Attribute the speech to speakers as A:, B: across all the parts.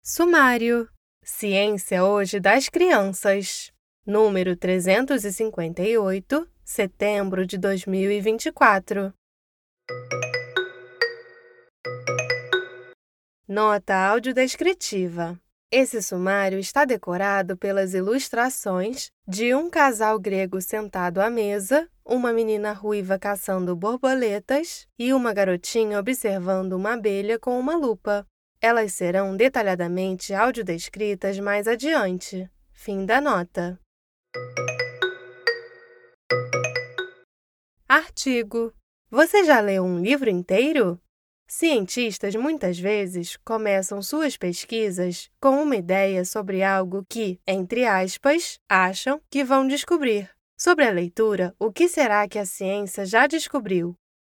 A: Sumário: Ciência hoje das crianças. Número 358, setembro de 2024. Nota audiodescritiva. Esse sumário está decorado pelas ilustrações de um casal grego sentado à mesa, uma menina ruiva caçando borboletas e uma garotinha observando uma abelha com uma lupa. Elas serão detalhadamente audiodescritas mais adiante. Fim da nota. Artigo: Você já leu um livro inteiro? Cientistas muitas vezes começam suas pesquisas com uma ideia sobre algo que, entre aspas, acham que vão descobrir. Sobre a leitura, o que será que a ciência já descobriu?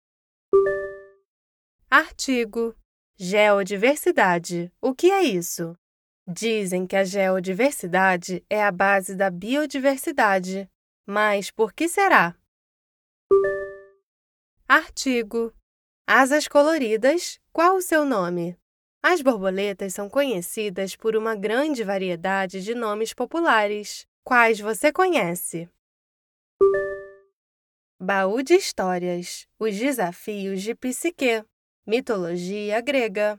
A: Artigo: Geodiversidade. O que é isso? Dizem que a geodiversidade é a base da biodiversidade. Mas por que será? Artigo: Asas coloridas, qual o seu nome? As borboletas são conhecidas por uma grande variedade de nomes populares. Quais você conhece? Baú de histórias: Os desafios de Psique. Mitologia grega.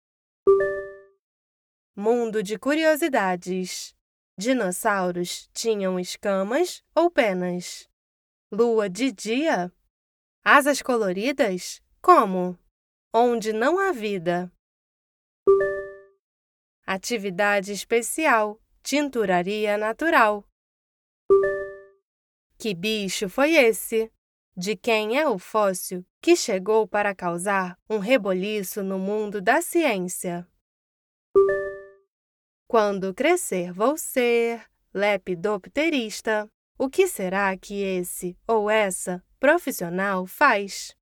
A: Mundo de curiosidades: Dinossauros tinham escamas ou penas? Lua de dia? Asas coloridas? Como? Onde não há vida? Atividade especial: Tinturaria natural. Que bicho foi esse? De quem é o fóssil que chegou para causar um reboliço no mundo da ciência? Quando crescer vou ser lepidopterista. O que será que esse ou essa profissional faz?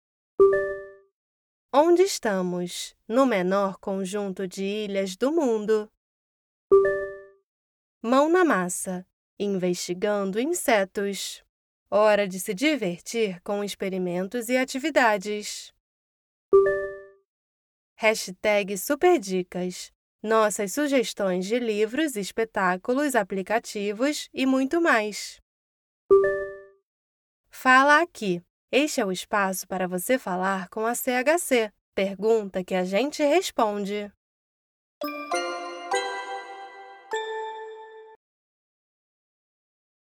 A: Onde estamos? No menor conjunto de ilhas do mundo. Mão na massa, investigando insetos. Hora de se divertir com experimentos e atividades. Hashtag Superdicas. Nossas sugestões de livros, espetáculos, aplicativos e muito mais. Fala aqui. Este é o espaço para você falar com a CHC. Pergunta que a gente responde.